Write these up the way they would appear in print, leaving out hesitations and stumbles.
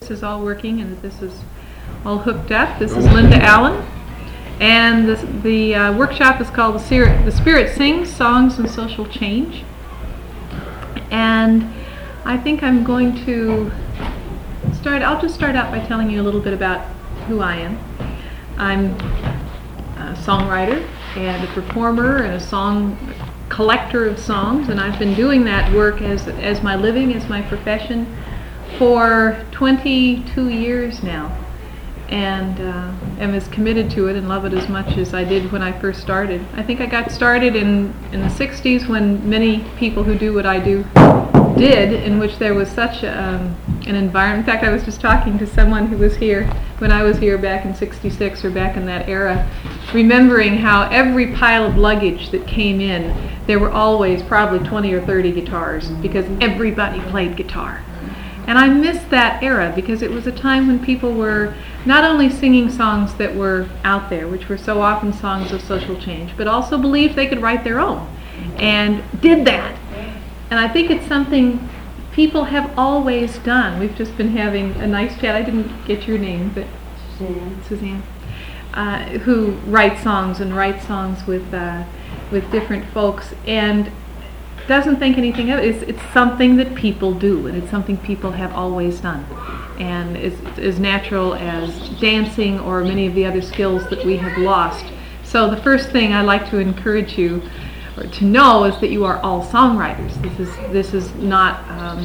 is all working and that this is all hooked up. This is Linda Allen, and the workshop is called The Spirit Sings, Songs and Social Change. And I think I'm going to I'll just start out by telling you a little bit about who I am. I'm a songwriter and a performer and a song collector of songs, and I've been doing that work as my living, as my profession for 22 years now, and am as committed to it and love it as much as I did when I first started. I think I got started in the 60s when many people who do what I do did, in which there was such an environment. In fact, I was just talking to someone who was here when I was here back in 66 or back in that era, remembering how every pile of luggage that came in, there were always probably 20 or 30 guitars because everybody played guitar. And I miss that era because it was a time when people were not only singing songs that were out there, which were so often songs of social change, but also believed they could write their own and did that. And I think it's something people have always done. We've just been having a nice chat. I didn't get your name, but Suzanne, who writes songs with different folks, and doesn't think anything of it. It's something that people do, and it's something people have always done, and it's as natural as dancing or many of the other skills that we have lost. So the first thing I like to encourage you or to know is that you are all songwriters. This is not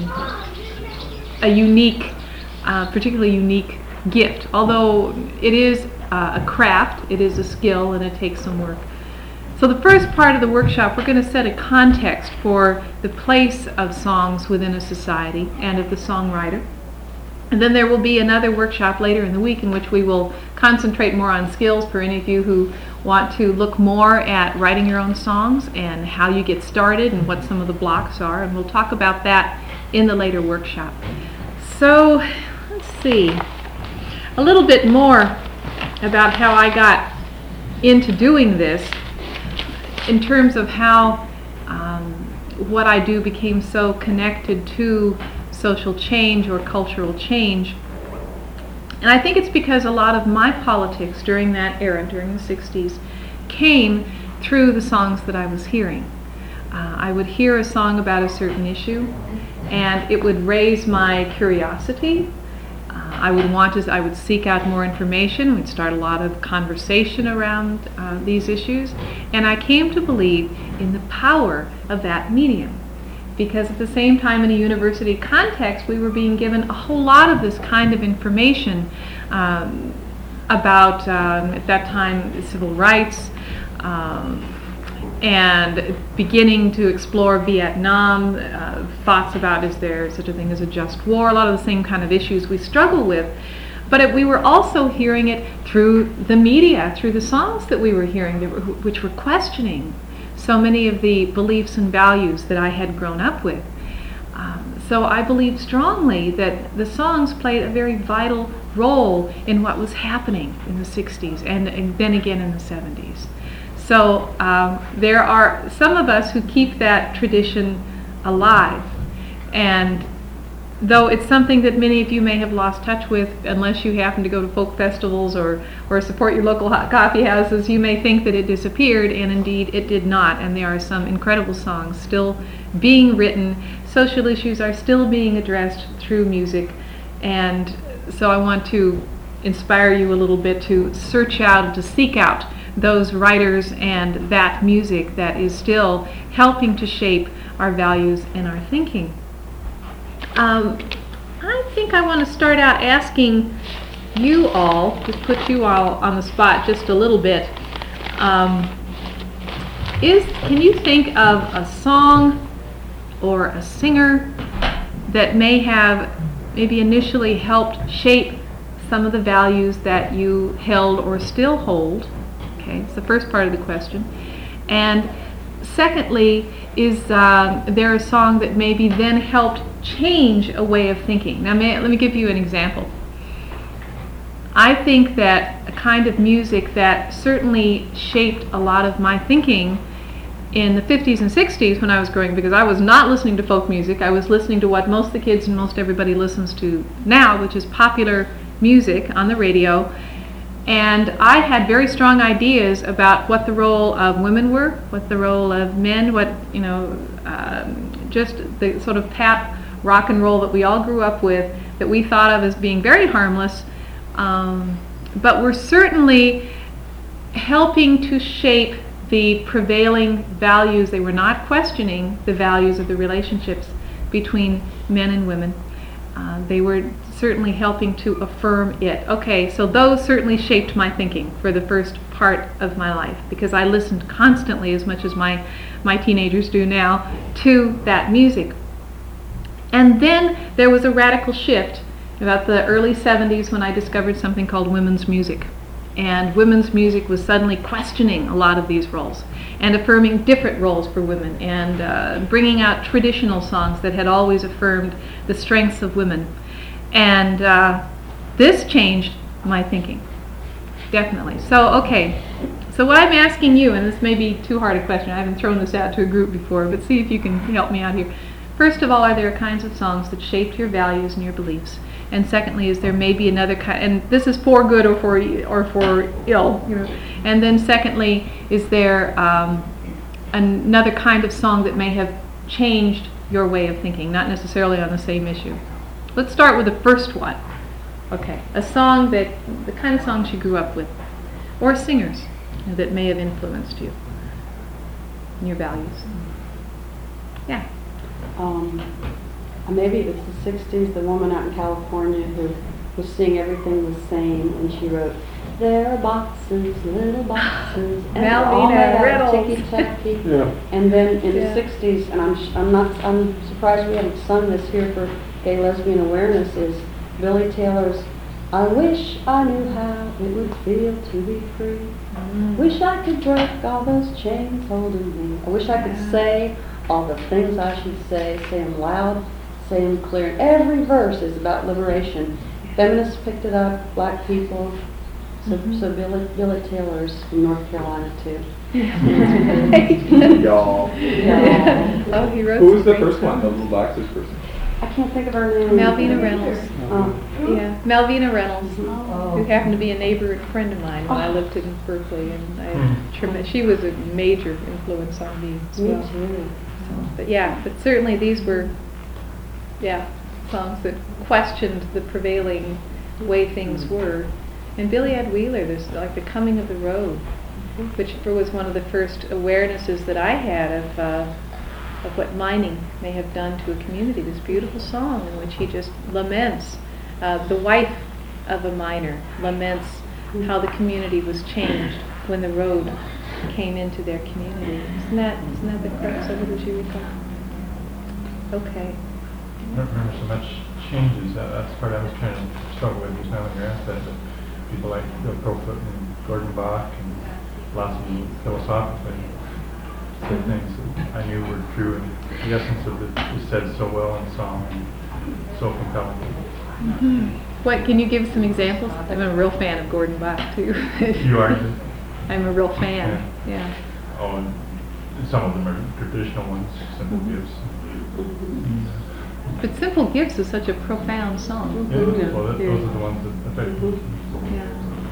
a unique, particularly unique gift, although it is a craft, it is a skill, and it takes some work. So the first part of the workshop, we're going to set a context for the place of songs within a society and of the songwriter. And then there will be another workshop later in the week in which we will concentrate more on skills for any of you who want to look more at writing your own songs and how you get started and what some of the blocks are. And we'll talk about that in the later workshop. So let's see, a little bit more about how I got into doing this in terms of how what I do became so connected to social change or cultural change. And I think it's because a lot of my politics during that era, during the 60s, came through the songs that I was hearing. I would hear a song about a certain issue, and it would raise my curiosity. I would seek out more information. We'd start a lot of conversation around these issues, and I came to believe in the power of that medium. Because at the same time, in a university context, we were being given a whole lot of this kind of information about, at that time, civil rights, and beginning to explore Vietnam, thoughts about is there such a thing as a just war, a lot of the same kind of issues we struggle with. But we were also hearing it through the media, through the songs that we were hearing, which were questioning so many of the beliefs and values that I had grown up with. So I believe strongly that the songs played a very vital role in what was happening in the 60s and then again in the 70s. So there are some of us who keep that tradition alive, and though it's something that many of you may have lost touch with unless you happen to go to folk festivals or support your local coffee houses, you may think that it disappeared, and indeed it did not. And there are some incredible songs still being written. Social issues are still being addressed through music, and so I want to inspire you a little bit to search out, to seek out those writers and that music that is still helping to shape our values and our thinking. I think I want to start out asking you all, to put you all on the spot just a little bit, can you think of a song or a singer that may have maybe initially helped shape some of the values that you held or still hold? Okay, it's the first part of the question. And secondly, is there a song that maybe then helped change a way of thinking? Now, let me give you an example. I think that a kind of music that certainly shaped a lot of my thinking in the 50s and 60s when I was growing, because I was not listening to folk music. I was listening to what most of the kids and most everybody listens to now, which is popular music on the radio. And I had very strong ideas about what the role of women were, what the role of men, what, just the sort of pop rock and roll that we all grew up with, that we thought of as being very harmless, but were certainly helping to shape the prevailing values. They were not questioning the values of the relationships between men and women. They were certainly helping to affirm it. Okay, so those certainly shaped my thinking for the first part of my life, because I listened constantly, as much as my teenagers do now, to that music. And then there was a radical shift about the early 70s when I discovered something called women's music. And women's music was suddenly questioning a lot of these roles and affirming different roles for women, and bringing out traditional songs that had always affirmed the strengths of women. And this changed my thinking, definitely. So, okay, so what I'm asking you, and this may be too hard a question, I haven't thrown this out to a group before, but see if you can help me out here. First of all, are there kinds of songs that shaped your values and your beliefs? And secondly, is there maybe another kind, and this is for good or for ill, And then secondly, is there another kind of song that may have changed your way of thinking, not necessarily on the same issue? Let's start with the first one. Okay, a song that, the kind of songs you grew up with, or singers that may have influenced you and your values. Yeah. Maybe it was the 60s, the woman out in California who was seeing everything the same, and she wrote, "There are boxes, little boxes, and they're all made out of ticky-tacky." Yeah. And then in the 60s, and I'm surprised we haven't sung this here for Gay Lesbian Awareness, is Billy Taylor's "I wish I knew how it would feel to be free. Wish I could break all those chains holding me. I wish I could say all the things I should say them loud, say them clear." Every verse is about liberation. Feminists picked it up, black people. So Billy Taylor's from North Carolina too. Y'all. Yeah. Oh, he wrote. Who was the first one, the little boxes person? I can't think of her name. Malvina Reynolds. Oh. Yeah, Malvina Reynolds, Oh. who happened to be a neighbor and friend of mine when I lived in Berkeley, and she was a major influence on me as well. Me too. But yeah, but certainly these were, songs that questioned the prevailing way things were. And Billy Ed Wheeler, there's like The Coming of the Road, which was one of the first awarenesses that I had of what mining may have done to a community. This beautiful song in which he just laments, the wife of a miner laments how the community was changed when the road came into their community. Isn't that the crux of it, as you recall? Okay. I don't remember so much changes. That's the part I was trying to struggle with just now when you asked that. But people like Bill Crowfoot and Gordon Bach and lots of philosophically said things that I knew were true, and the essence of it is said so well in song and so compelling. Mm-hmm. What, can you give some examples? I'm a real fan of Gordon Bach too. You are? I'm a real fan. Yeah. Oh, and some of them are traditional ones, Simple Gifts. But Simple Gifts is such a profound song. Yeah, well, those are the ones that affect me. Yeah.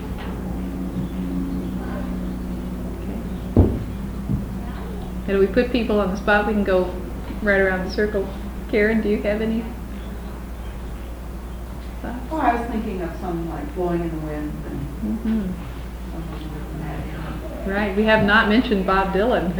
Okay. And we put people on the spot, we can go right around the circle. Karen, do you have any thoughts? Oh, I was thinking of some like Blowing in the Wind and Mm-hmm. something like that. Right, we have not mentioned Bob Dylan.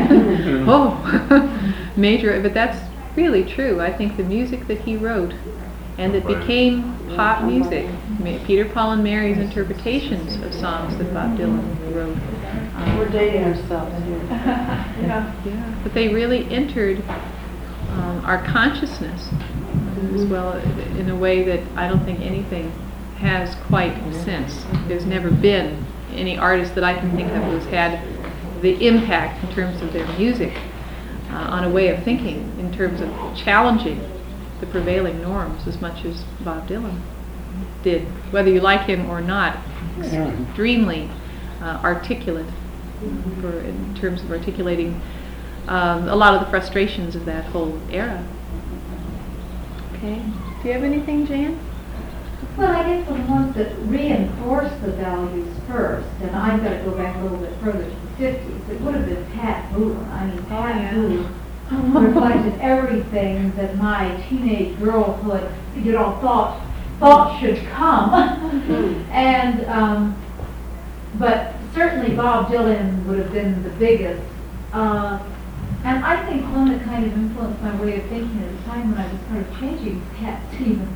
Oh, major, but that's really true. I think the music that he wrote and that became pop music, Peter, Paul and Mary's interpretations of songs that Bob Dylan wrote. We're dating ourselves here. Yeah, but they really entered our consciousness as well in a way that I don't think anything has quite since. There's never been any artist that I can think of who's had the impact in terms of their music on a way of thinking, in terms of challenging the prevailing norms as much as Bob Dylan did. Whether you like him or not, extremely articulate in terms of articulating a lot of the frustrations of that whole era. Okay. Do you have anything, Jan? Well, I guess the ones that reinforce the values first, and I've got to go back a little bit further to the 50s, it would have been Pat Boone. I mean, Pat Boone reflected everything that my teenage girlhood, thought should come. And, but certainly Bob Dylan would have been the biggest. And I think one that kind of influenced my way of thinking at the time when I was kind of changing was Cat Stevens.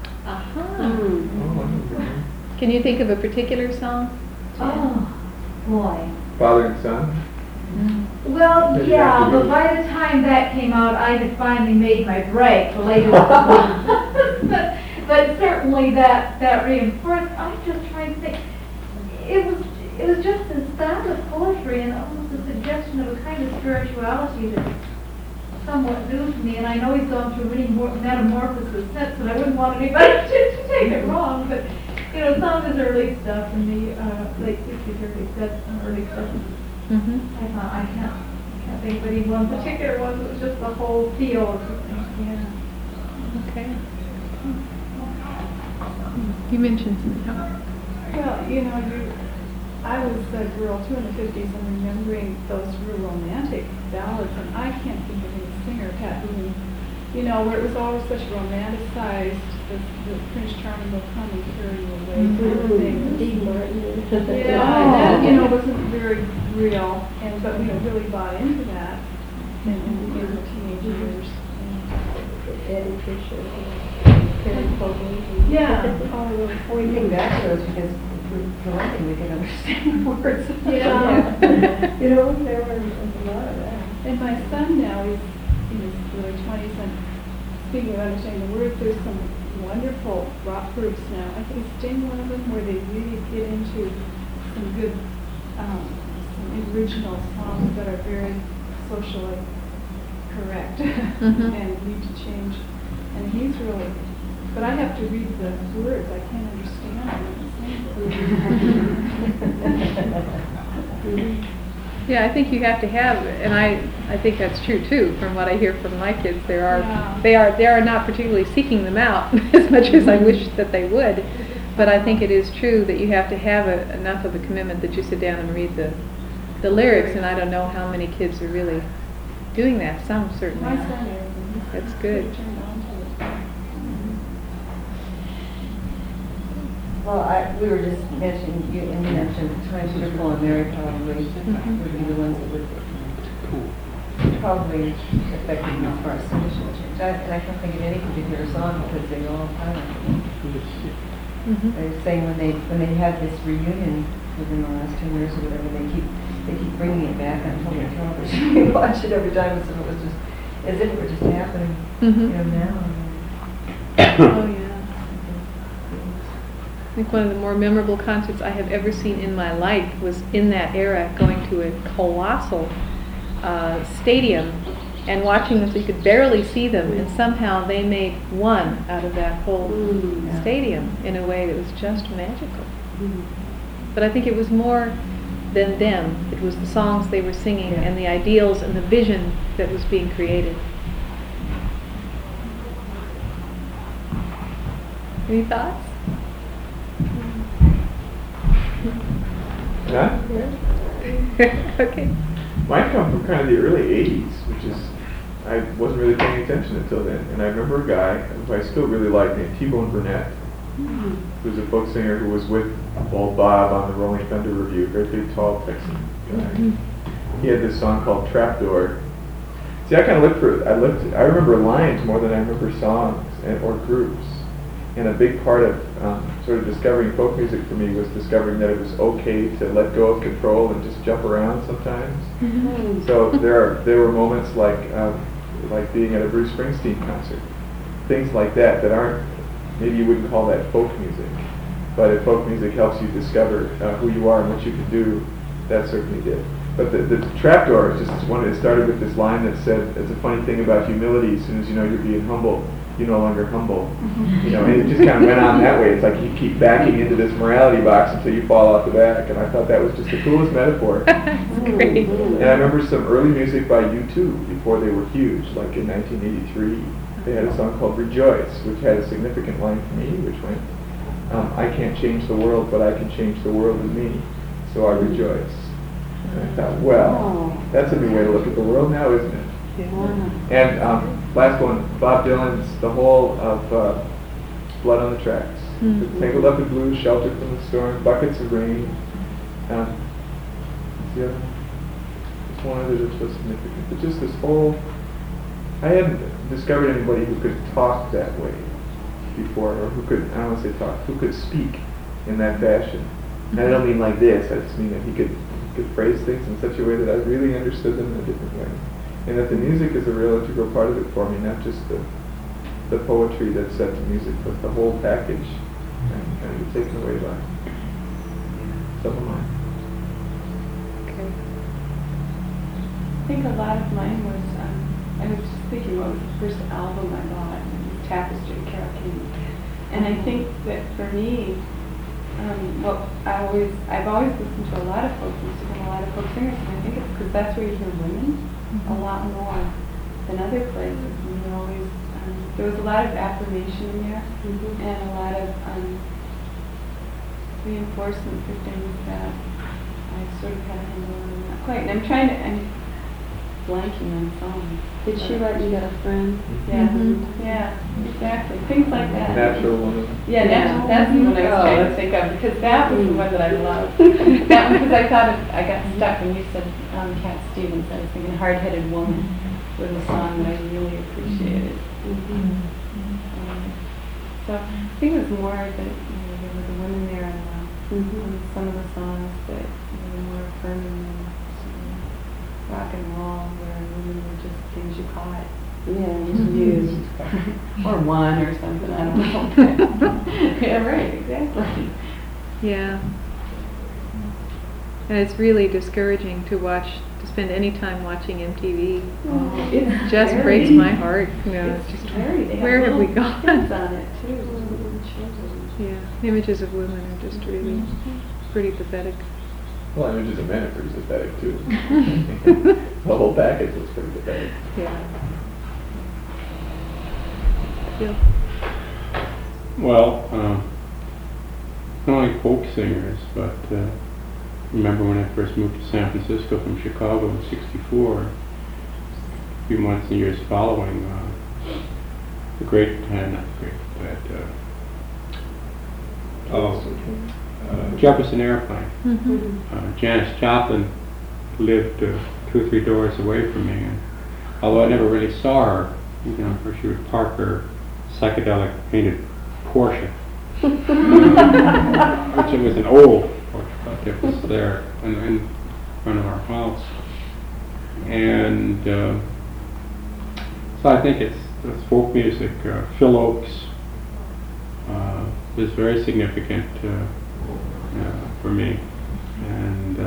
Can you think of a particular song? Oh, boy. Father and son? Well, Maybe yeah, after but you- by the time that came out, I had finally made my break later. But certainly that reinforced. I'm just trying to think. It was just a style of poetry and almost a suggestion of a kind of spirituality that's somewhat new to me. And I know he's gone through many metamorphoses since, and I wouldn't want anybody to take it wrong. But you know, some of his early stuff in the late 60s, early 70s. Mm-hmm. I thought I can't think of any one particular one. It was just the whole feel of the thing. Yeah. Okay. You mentioned something. Well, you know, I was a girl too in the 50s and remembering those real romantic ballads, and I can't think of any singer, Pat Boone, you know, where it was always such romanticized, the Prince Charming will come and carry you away, kind of thing. Yeah, and that, you know, wasn't very real, but we really bought into that in the teenage years. Eddie Fisher, Terry Fogle. Yeah, all of those. We think back to those because for one thing we can understand the words. Yeah. You know, there was a lot of that. And my son now is in his early 20s, and speaking of understanding the words, there's some wonderful rock groups now. I think Sting one of them, where they really get into some good, some original songs that are very socially correct and need to change. And he's really, but I have to read the words. I can't understand them. Yeah, I think you have to have, and I think that's true too. From what I hear from my kids, they are not particularly seeking them out as much as I wish that they would. But I think it is true that you have to have enough of a commitment that you sit down and read the lyrics. And I don't know how many kids are really doing that. Some certainly. My are. son is. and he's That's good. pretty turned on to it. Well, we were just mentioning, you mentioned Times Wonderful and Mary probably would be the ones that would probably affect me as far as submission change. And I can't think of any particular song because they're all powerful. They were saying when they had this reunion within the last 10 years or whatever, they keep bringing it back on television. We watch it every time as if it was just happening, you know, now. Oh yeah. I think one of the more memorable concerts I have ever seen in my life was in that era, going to a colossal stadium and watching them so you could barely see them, and somehow they made one out of that whole stadium in a way that was just magical. But I think it was more than them. It was the songs they were singing and the ideals and the vision that was being created. Any thoughts? Yeah? Okay. Mine come from kind of the early 80s, which is, I wasn't really paying attention until then. And I remember a guy who I still really like named T-Bone Burnett, who was a folk singer who was with Old Bob on the Rolling Thunder Review, very big, tall Texan guy. He had this song called Trapdoor. See, I kind of looked for it. I remember lines more than I remember songs or groups. And a big part of sort of discovering folk music for me was discovering that it was okay to let go of control and just jump around sometimes. So there were moments like being at a Bruce Springsteen concert, things like that aren't, maybe you wouldn't call that folk music, but if folk music helps you discover who you are and what you can do, that certainly did. But the trapdoor is just one. It started with this line that said, "It's a funny thing about humility. As soon as you know you're being humble, you're no longer humble." You know, and it just kind of went on that way. It's like you keep backing into this morality box until you fall off the back. And I thought that was just the coolest metaphor. Great. And I remember some early music by U2 before they were huge, like in 1983. They had a song called "Rejoice," which had a significant line for me, which went, "I can't change the world, but I can change the world with me, so I rejoice." And I thought, well, that's a new way to look at the world now, isn't it? And last one, Bob Dylan's The Whole of Blood on the Tracks. Tangled up in blue, sheltered from the storm, buckets of rain. What's the other one? There's one other that's so significant. But just this whole, I hadn't discovered anybody who could talk that way before, or who could, I don't want to say talk, who could speak in that fashion. And I don't mean like this, I just mean that he could phrase things in such a way that I really understood them in a different way. And that the music is a real integral part of it for me, not just the poetry that's set to music, but the whole package. And kind of taken away by some of mine. Okay. I think a lot of mine was, I was just thinking what was the first album I bought, and it was Tapestry, Carole King. And I think that for me, I've always listened to a lot of folk music and a lot of folk singers, and I think it's because that's where you hear women a lot more than other places. And you always, there was a lot of affirmation in there, and a lot of reinforcement for things that I sort of had a handle on, not quite. And I'm blanking on songs. Did she write You Got a Friend? Yeah, Mhm. yeah, exactly. Things like that. Natural Woman. Yeah, that's the one I was trying to think of, because that was the one that I loved. That one, because I thought I got stuck when you said Cat Stevens. I was thinking Hard-Headed Woman was a song that I really appreciated. So I think it was more that there were the women there on some of the songs that were more affirming than rock and roll, where women were just things you caught. Yeah, just used. Or one or something, I don't know. Yeah, right, exactly. Yeah. And it's really discouraging to spend any time watching MTV. It just breaks my heart. You know, it's just, They where have we little gone? kids on it too. Yeah, images of women are just really pretty pathetic. Well, Images of Men are pretty pathetic too. The whole package was pretty pathetic. Yeah. Bill? Well, not only folk singers, but remember when I first moved to San Francisco from Chicago in '64, a few months and years following, the great, not great, but Jefferson Airplane. Janis Joplin lived 2 or 3 doors away from me, and although I never really saw her, you know, where she would park her psychedelic painted Porsche, which it was an old Porsche, but it was there in front of our house. And so I think it's folk music. Phil Oakes was very significant for me, and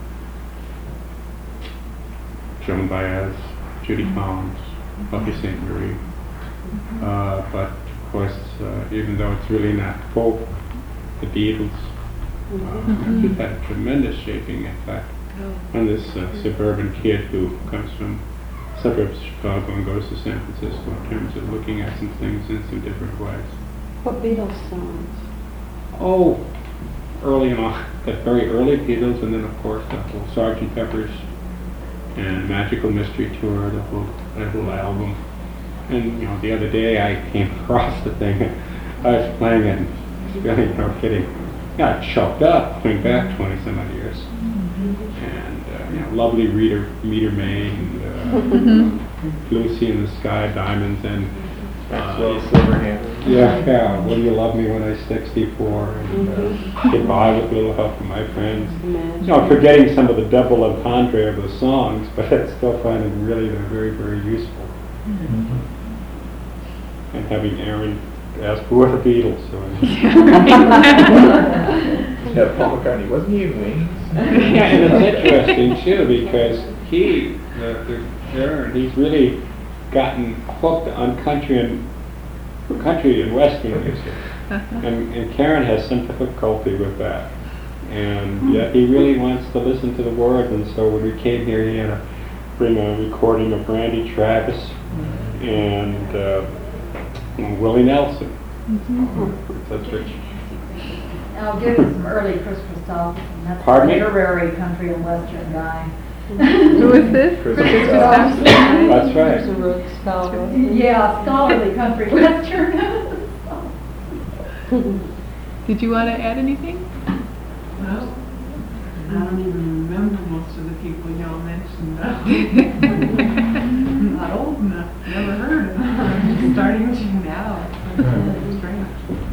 Joan Baez, Judy Collins, Buffy St. Marie. But of course, even though it's really not folk, the Beatles just had a tremendous shaping effect on this suburban kid who comes from suburbs of Chicago and goes to San Francisco in terms of looking at some things in some different ways. What Beatles songs? Oh, early on, the very early Beatles, and then of course the whole Sgt. Pepper's and Magical Mystery Tour, that whole album. And you know, the other day I came across the thing. I was playing it, and really, you know, got choked up, going back 20 some odd years. And you know, lovely Meter May, and Lucy in the Sky, Diamonds, and Maxwell Silverhand. yeah. Will You Love Me When I'm 64? And Goodbye with a Little Help from My Friends. Imagine. You know, forgetting some of the double entendre of the songs, but I still find them really very, very useful. And having Aaron as who are the Beatles? So, Yeah, Paul McCartney, wasn't he in Wings? yeah, and it's interesting too because he's really gotten hooked on country and western music, and Karen has some difficulty with that, and yet he really wants to listen to the words. And so when we came here, he had to bring a recording of Randy Travis and Willie Nelson. That's rich. I'll give you some early Christmas songs, and that's a Pardon me? literary country and western guy. Who is this? Chris Chris Gustafson. Gustafson. That's There's a right. rook scholar. Yeah, scholarly country western. Did you want to add anything? Well, I don't even remember most of the people y'all mentioned. I'm not old enough, never heard of them. I'm just starting to now. It's strange.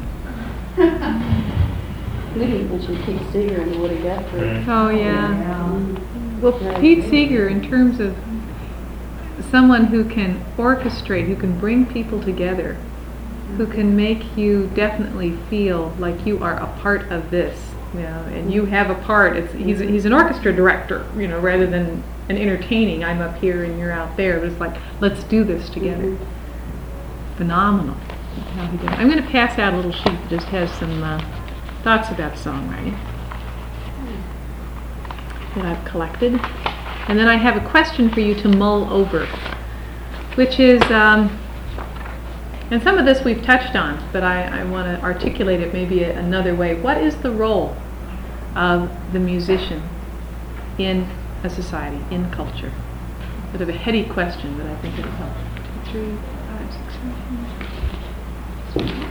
Lydia mentioned Pete Seeger and Woody Guthrie. Oh, yeah. Yeah. Well, Pete Seeger, in terms of someone who can orchestrate, who can bring people together, who can make you definitely feel like you are a part of this, you know, and you have a part. He's an orchestra director, you know, rather than an entertaining. I'm up here and you're out there. But it's like, let's do this together. Phenomenal. How he did it. I'm going to pass out a little sheet that just has some thoughts about songwriting that I've collected. And then I have a question for you to mull over, which is, and some of this we've touched on, but I want to articulate it maybe another way. What is the role of the musician in a society, in culture? Bit of a heady question, but I think it'll help. 2, 3, 5, 6, 7, 8.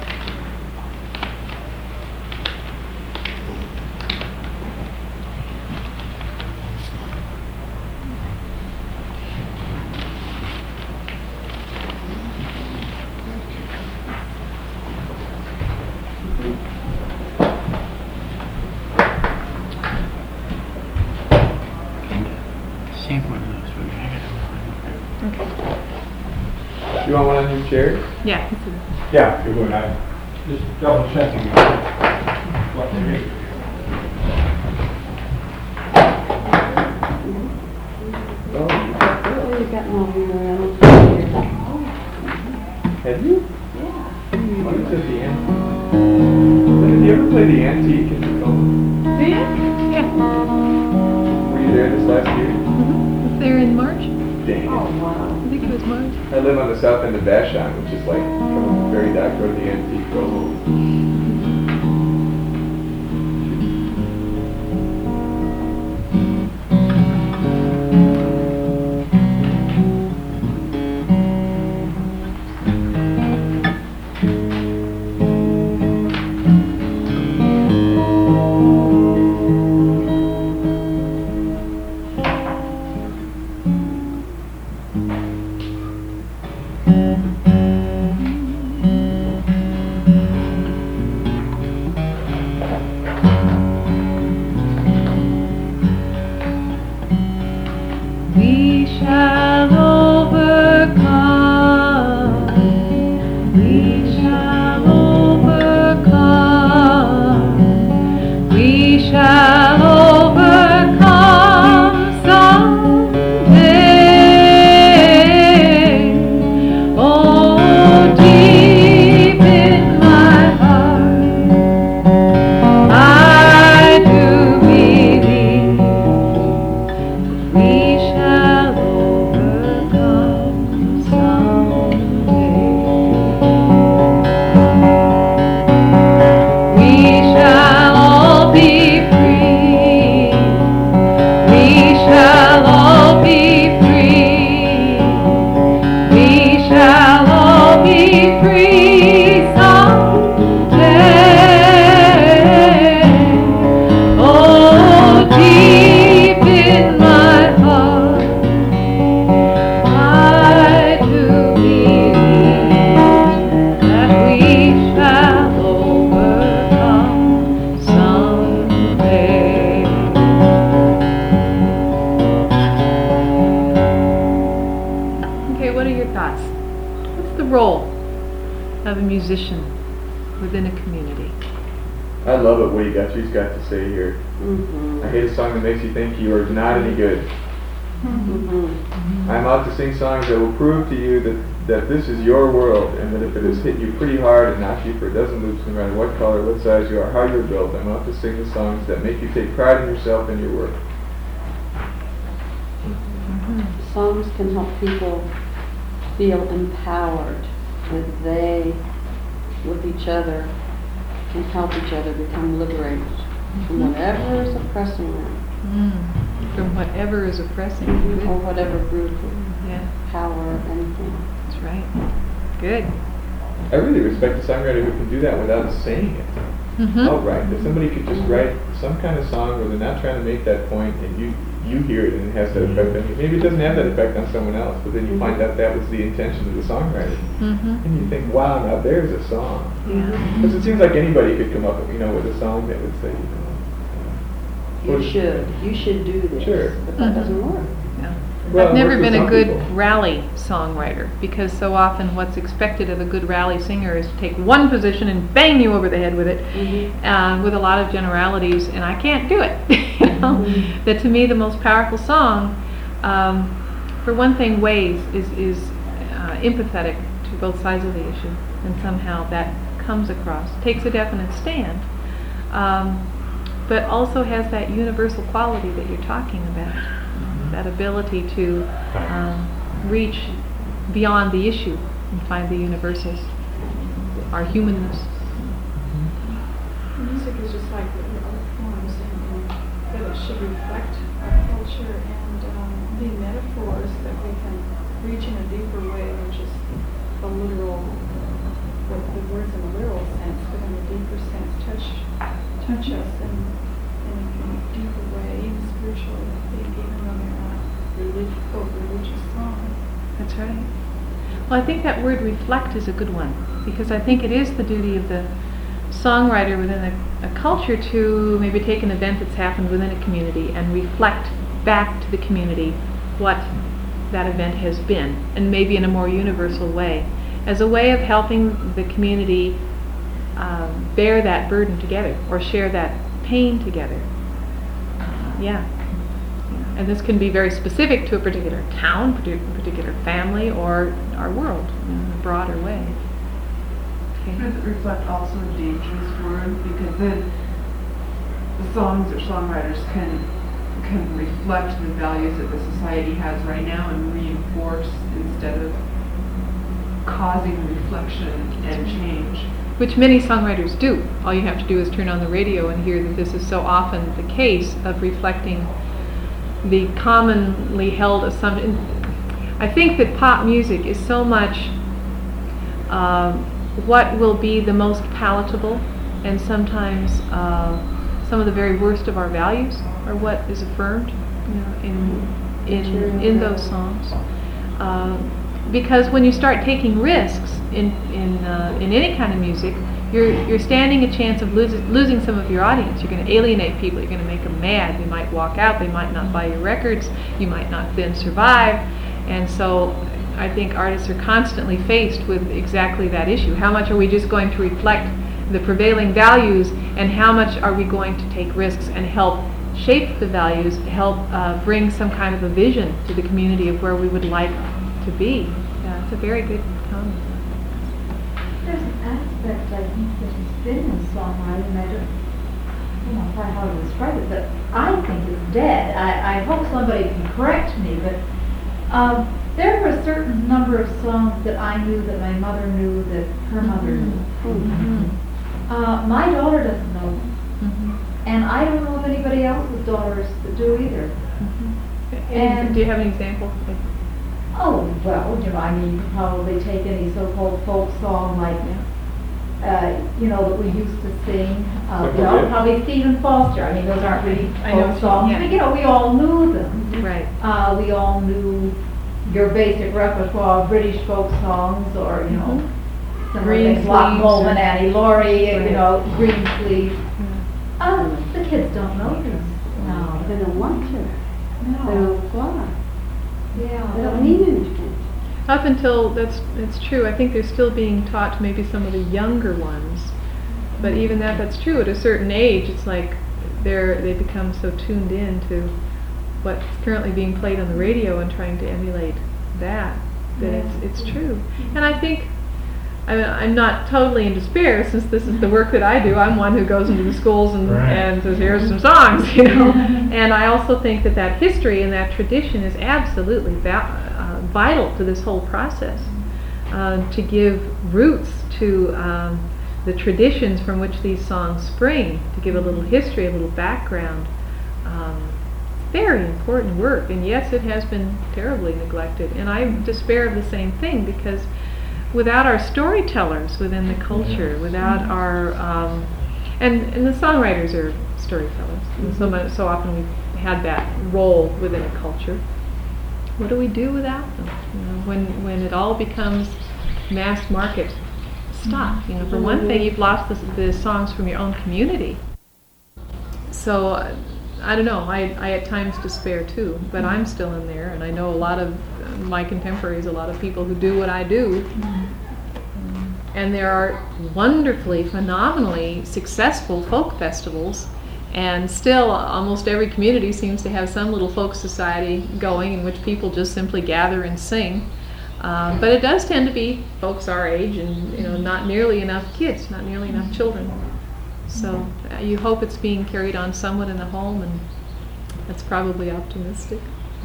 You want one on your chair? Yeah. Yeah, you're good. I'm just double checking what they make. Oh, you've got one over there. Have you? Yeah. What is it, the antique? Did you ever play the antique in Tacoma? Do you? Yeah. Were you there this last year? Was there in March? Dang. Oh, wow. I think it was March. I live on the south end of Vashon, which is like from the very back road of the antique road. We shall overcome. We shall overcome. We shall overcome someday. Oh, deep in my heart, I do believe we shall overcome someday. We shall all be free. We shall all be free. We shall all be free someday. Oh, deep in my heart, I do believe that we shall overcome someday. Okay, what are your thoughts? What's the role of a musician within a community. I love it what Guthrie's got to say here. Mhm. I hate a song that makes you think you are not any good. Mhm. I'm out to sing songs that will prove to you that this is your world, and that if it has hit you pretty hard and knocked you for a dozen loops, no matter what color, what size you are, how you're built, I'm out to sing the songs that make you take pride in yourself and your work. Songs can help people feel empowered, that they, with each other, can help each other become liberated from whatever is oppressing them, From whatever is oppressing. or Good. whatever group or Yeah, power or anything. that's right. Good. I really respect a songwriter who can do that without saying it Mhm. outright. That somebody could just write some kind of song where they're not trying to make that point, and you hear it and it has that effect on you. Maybe it doesn't have that effect on someone else, but then you find out that was the intention of the songwriter, Mhm. and you think, wow, now there's a song. Yeah. Because it seems like anybody could come up, with a song that would say, You should do this. Sure. But that doesn't work. Yeah. Well, I've it never works with been a some good people. rally songwriter, because so often what's expected of a good rally singer is to take one position and bang you over the head with it, with a lot of generalities, and I can't do it. You know? That to me, the most powerful song, for one thing, Ways is empathetic to both sides of the issue, and somehow that comes across, takes a definite stand, but also has that universal quality that you're talking about. That ability to reach beyond the issue and find the universals, our humanness. Music is just like the other forms, and that it should reflect our culture and be metaphors that we can reach in a deeper way than just the literal, the words in the literal sense, but in a deeper sense, touch us in a deeper way, even spiritually, even when they're not religious songs. That's right. Well, I think that word reflect is a good one, because I think it is the duty of the songwriter within a culture to maybe take an event that's happened within a community and reflect back to the community what that event has been, and maybe in a more universal way, as a way of helping the community bear that burden together or share that pain together. Yeah. And this can be very specific to a particular town, particular family, or our world in a broader way. Okay. Does it reflect also a dangerous word? Because then the songs or songwriters can reflect the values that the society has right now and reinforce instead of causing reflection and change. Which many songwriters do. All you have to do is turn on the radio and hear that this is so often the case of reflecting the commonly held assumption. I think that pop music is so much what will be the most palatable, and sometimes some of the very worst of our values are what is affirmed, in those songs. Because when you start taking risks in any kind of music, you're standing a chance of losing some of your audience. You're going to alienate people. You're going to make them mad. They might walk out. They might not buy your records. You might not then survive. And so I think artists are constantly faced with exactly that issue. How much are we just going to reflect the prevailing values, and how much are we going to take risks and help shape the values, help bring some kind of a vision to the community of where we would like to be? Yeah, it's a very good comment. There's an aspect, I think, that has been in songwriting, and I don't know quite how to describe it, but I think it's dead. I hope somebody can correct me, but there were a certain number of songs that I knew, that my mother knew, that her mother knew. My daughter doesn't know them, and I don't know of anybody else's daughters that do either. And do you have an example? oh, well, I mean, you could probably take any so-called folk song like, that we used to sing. Probably Stephen Foster. I mean, those aren't really folk songs, but we all knew them. Right. We all knew your basic repertoire of British folk songs, or Green Loch Sleeves Lomond, or- Annie Laurie, Right. Green Sleeves. The kids don't know this. No. They don't want to. They No. don't fly. They Yeah. don't need anything. Up until, that's true, I think they're still being taught to maybe some of the younger ones. But even that's true, at a certain age, it's like they become so tuned in to what's currently being played on the radio and trying to emulate that it's true. And I think, I'm not totally in despair, since this is the work that I do. I'm one who goes into the schools and, Right. and says, here's some songs, you know. And I also think that history and that tradition is absolutely vital to this whole process, to give roots to the traditions from which these songs spring, to give a little history, a little background. Very important work, and yes, it has been terribly neglected. And I despair of the same thing, because without our storytellers within the culture, without our and the songwriters are storytellers, and so often we've had that role within a culture. What do we do without them? You know, when it all becomes mass market stuff. You know, for one thing, you've lost the songs from your own community. So I don't know. I at times despair too, but I'm still in there, and I know a lot of my contemporaries, a lot of people who do what I do. And there are wonderfully, phenomenally successful folk festivals, and still almost every community seems to have some little folk society going in which people just simply gather and sing. But it does tend to be folks our age, and not nearly enough kids, not nearly enough children. So you hope it's being carried on somewhat in the home, and that's probably optimistic.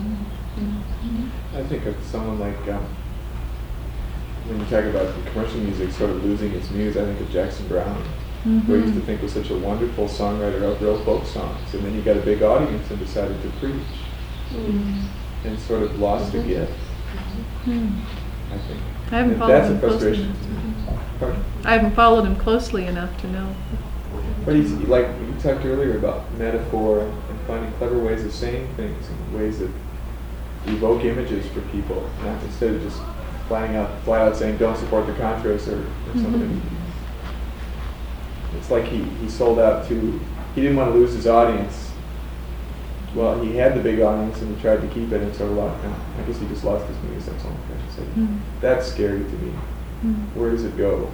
I think of someone like, when you talk about the commercial music sort of losing its muse, I think of Jackson Browne, who I used to think was such a wonderful songwriter of real folk songs. And then he got a big audience and decided to preach, and sort of lost the gift, I think. I haven't And followed that's a him closely frustration. enough. I haven't followed him closely enough to know. But he's like you talked earlier about metaphor and finding clever ways of saying things and ways that evoke images for people, not instead of just flat out saying don't support the Contras or something. It's like he sold out to, he didn't want to lose his audience. Well, he had the big audience and he tried to keep it, and sort of lost. I guess he just lost his muse. That's all I'm trying to say. That's scary to me. Where does it go?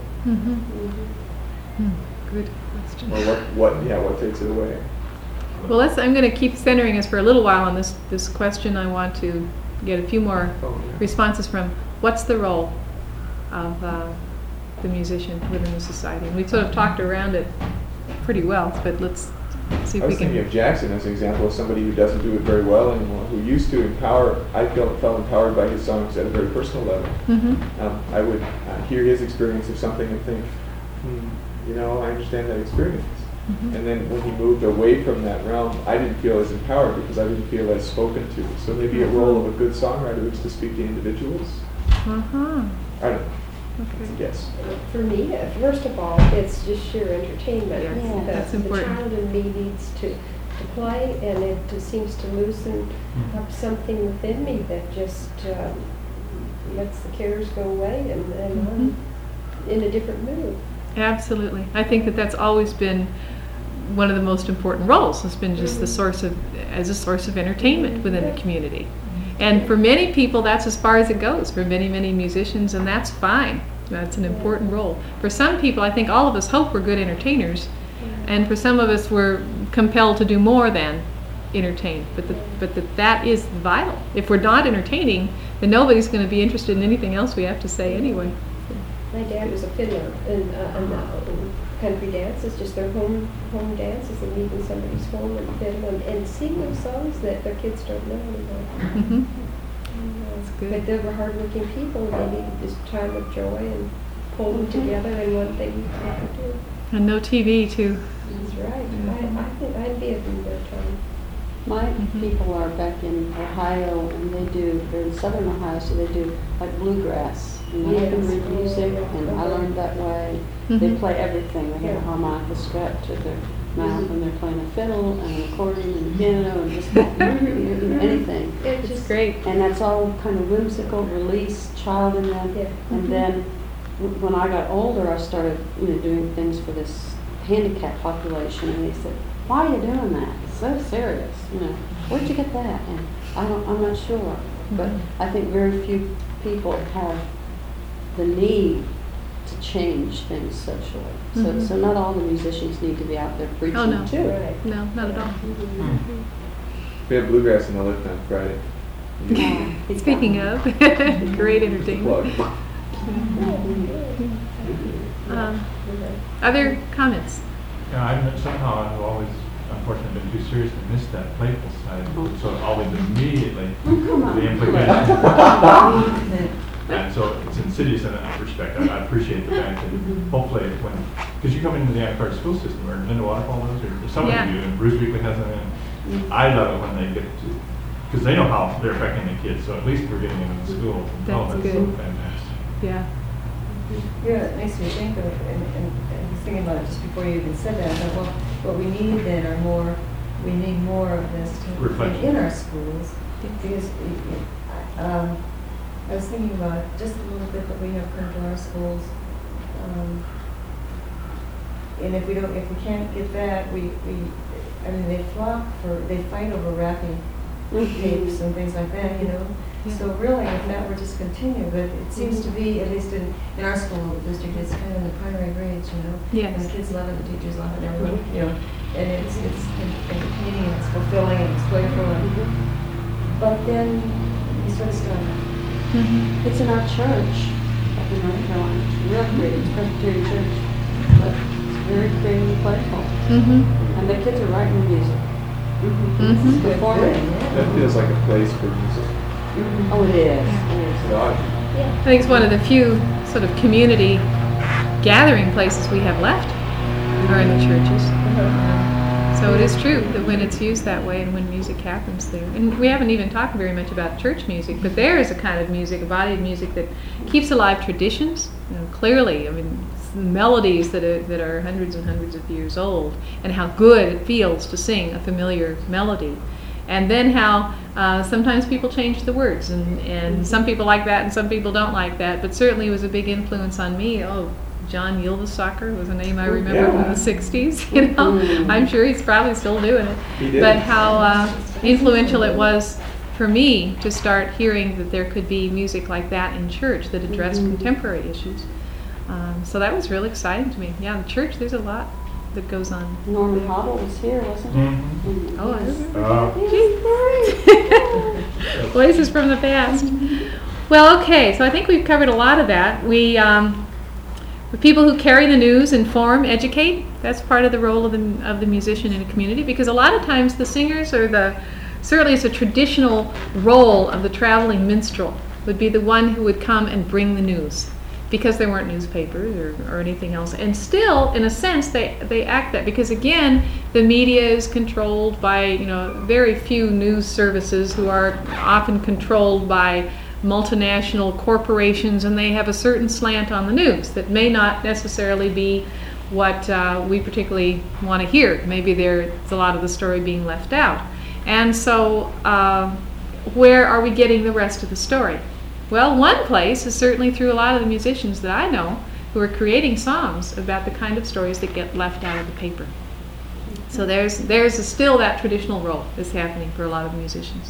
Good question. Or what takes it away? Well, I'm going to keep centering us for a little while on this question. I want to get a few more responses from. What's the role of the musician within the society? And we've sort of talked around it pretty well, but let's see if I we was thinking can. of Jackson as an example of somebody who doesn't do it very well anymore, who used to empower. I felt empowered by his songs at a very personal level. I would hear his experience of something and think, I understand that experience. And then when he moved away from that realm, I didn't feel as empowered because I didn't feel as spoken to. So maybe a role of a good songwriter is to speak to individuals. I don't know. Okay. Yes. For me, first of all, it's just sheer entertainment. Yes, that's important. The child in me needs to play, and it seems to loosen up something within me that just lets the cares go away, and I'm in a different mood. Absolutely. I think that's always been one of the most important roles. Has been just the source of entertainment within the community. And for many people, that's as far as it goes. For many, many musicians, and that's fine. That's an important role. For some people, I think all of us hope we're good entertainers, and for some of us, we're compelled to do more than entertain. But that is vital. If we're not entertaining, then nobody's going to be interested in anything else we have to say anyway. My dad was a fiddler, and country dance is just their home dances, and meet in somebody's home and fiddle and sing those songs that their kids don't know anymore. That's good. But they were hardworking people, and they needed this time of joy and pull them together in one thing they could do. And no TV too. That's right. I think I'd be in their time. My people are back in Ohio, and they're in southern Ohio, so they do like bluegrass. And they can read music, and I learned that way. They play everything. They have a harmonica strapped to their mouth, and they're playing a fiddle and an accordion and a piano and just anything. It's It's great. And that's all kind of whimsical, release, child in them. And then when I got older, I started doing things for this handicapped population, and they said, "Why are you doing that? It's so serious. Where'd you get that?" And I'm not sure. But I think very few people have the need to change things socially. So not all the musicians need to be out there preaching Oh, no. too. No, not at all. We have bluegrass in the lift on Friday. Speaking of, great entertainment. Plug. Other comments? Somehow I've always, unfortunately, been too serious to miss that playful side. So always immediately the implication. And so it's insidious in that respect. I appreciate the fact that hopefully because you come into the Anacard school system, or Linda Waterfall does, or some of you, and Bruce Weekly has them in. I love it when they get to, because they know how they're affecting the kids, so at least we're getting them in the school. That's so good. fantastic. Yeah. Yeah, it makes me think of, and I was thinking about it just before you even said that, I thought, well, what we need then are more, we need more of this Reflection. in our schools, because I was thinking about just a little bit that we have come to our schools, and if we can't get that, I mean, they fight over wrapping tapes and things like that, you know. Yeah. So really, if that were just continue, but it seems to be, at least in our school district, it's kind of in the primary grades, you know. Yes. And the kids love it, the teachers love it, everyone, you know. And it's entertaining, and it's fulfilling, and it's playful, but then you sort of start. It's in our church up in North Carolina. It's real creative. It's Presbyterian church. But it's very creative and playful. And the kids are writing music. It's performing. That feels like a place for music. Oh, it is. It is. God. I think it's one of the few sort of community gathering places we have left are in the churches. So it is true that when it's used that way and when music happens there, and we haven't even talked very much about church music, but there is a kind of music, a body of music that keeps alive traditions. You know, clearly, I mean, melodies that are hundreds and hundreds of years old, and how good it feels to sing a familiar melody. And then how sometimes people change the words, and some people like that and some people don't like that, but certainly it was a big influence on me. John Ylvisaker was a name I remember from the 60s, you know. I'm sure he's probably still doing it. He did. But how influential it was for me to start hearing that there could be music like that in church that addressed contemporary issues. So that was really exciting to me. Yeah, in the church there's a lot that goes on. Norman Hobble was here, wasn't he? Oh, I remember. Voices from the past. Well, okay, so I think we've covered a lot of that. The people who carry the news, inform, educate, that's part of the role of the musician in a community, because a lot of times the singers certainly it's a traditional role of the traveling minstrel, would be the one who would come and bring the news, because there weren't newspapers or anything else. And still, in a sense, they act that, because again, the media is controlled by, very few news services who are often controlled by multinational corporations, and they have a certain slant on the news that may not necessarily be what we particularly want to hear. Maybe there's a lot of the story being left out. And so where are we getting the rest of the story? Well, one place is certainly through a lot of the musicians that I know who are creating songs about the kind of stories that get left out of the paper. So there's still that traditional role that's happening for a lot of musicians.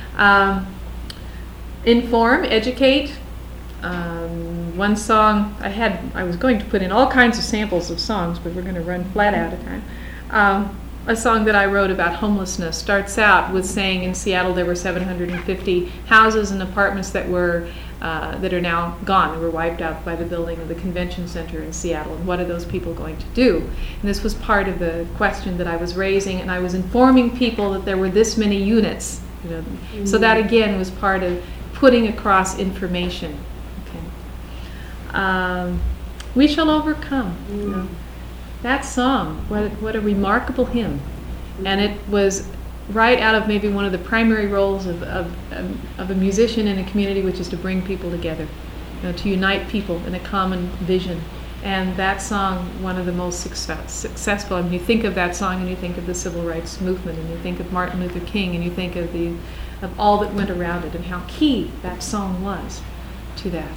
Inform, educate. One song I was going to put in all kinds of samples of songs, but we're going to run flat out of time. A song that I wrote about homelessness starts out with saying in Seattle there were 750 houses and apartments that are now gone. They were wiped out by the building of the convention center in Seattle. And what are those people going to do? And this was part of the question that I was raising, and I was informing people that there were this many units. So that again was part of putting across information. Okay. We Shall Overcome. That song, what a remarkable hymn. And it was right out of maybe one of the primary roles of a musician in a community, which is to bring people together, to unite people in a common vision. And that song, one of the most successful. I mean, you think of that song and you think of the civil rights movement, and you think of Martin Luther King, and you think of all that went around it and how key that song was to that.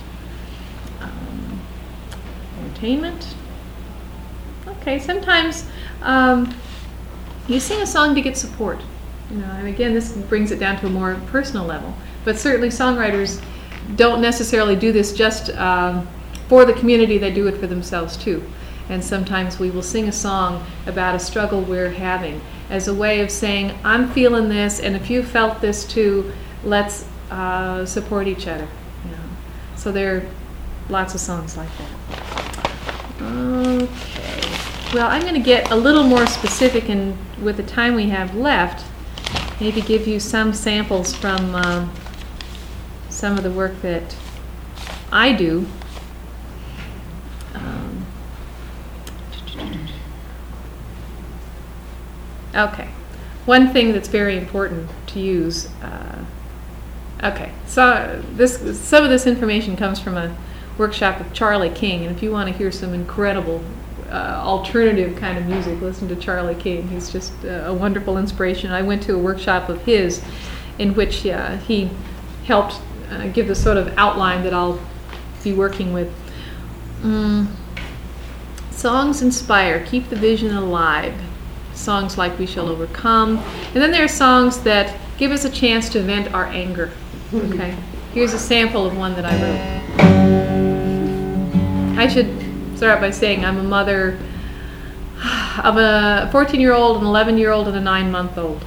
Entertainment. Okay, sometimes you sing a song to get support. And again, this brings it down to a more personal level. But certainly songwriters don't necessarily do this just for the community, they do it for themselves too. And sometimes we will sing a song about a struggle we're having as a way of saying, I'm feeling this, and if you felt this too, let's support each other. You know. So there are lots of songs like that. Okay. Well, I'm going to get a little more specific, and with the time we have left, maybe give you some samples from some of the work that I do. Okay. One thing that's very important to use. Okay. So some of this information comes from a workshop with Charlie King, and if you want to hear some incredible alternative kind of music, listen to Charlie King. He's just a wonderful inspiration. I went to a workshop of his in which he helped give the sort of outline that I'll be working with. Songs inspire, keep the vision alive. Songs like We Shall Overcome. And then there are songs that give us a chance to vent our anger. Okay? Here's a sample of one that I wrote. I should start by saying I'm a mother of a 14-year-old, an 11-year-old, and a 9-month-old.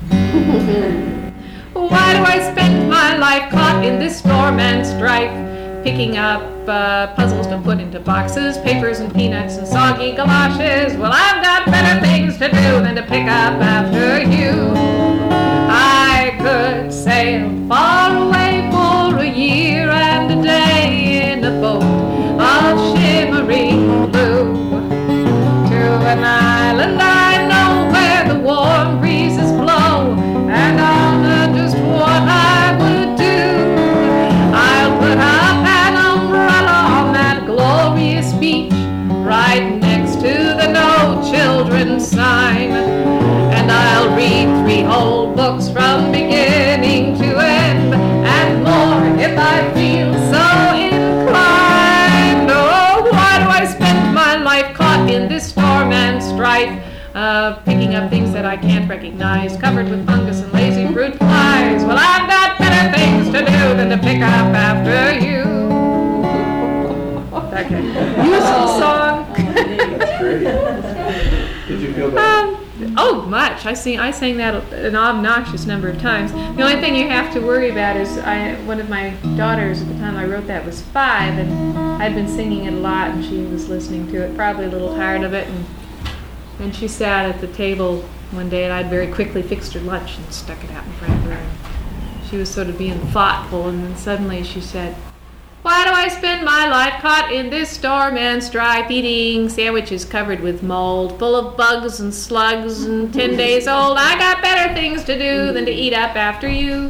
Why do I spend my life caught in this storm and strife, picking up puzzles to put into boxes, papers and peanuts and soggy galoshes? Well, I've got better things to do than to pick up after you. I could sail far away for a year and a day in a boat of shimmering blue, to an island I know where the warm breezes blow, and I'll know just what I would do. I'll put up an umbrella on that glorious beach, right next to the No Children sign, and I'll read 3 whole books from beginning to end, and more if I feel so inclined. Oh, why do I spend my life caught in this storm and strife, picking up things that I can't recognize, covered with fungus and lazy fruit flies? Well, I've got better things to do than to pick up after you. Okay. Useful song. That's great. Did you feel that? Oh, much. I sang that an obnoxious number of times. The only thing you have to worry about is one of my daughters at the time I wrote that was 5, and I'd been singing it a lot, and she was listening to it, probably a little tired of it, and she sat at the table one day, and I'd very quickly fixed her lunch and stuck it out in front of her. And she was sort of being thoughtful, and then suddenly she said, why do I spend my life caught in this storm and strife, eating sandwiches covered with mold, full of bugs and slugs and 10 days old? I got better things to do than to eat up after you.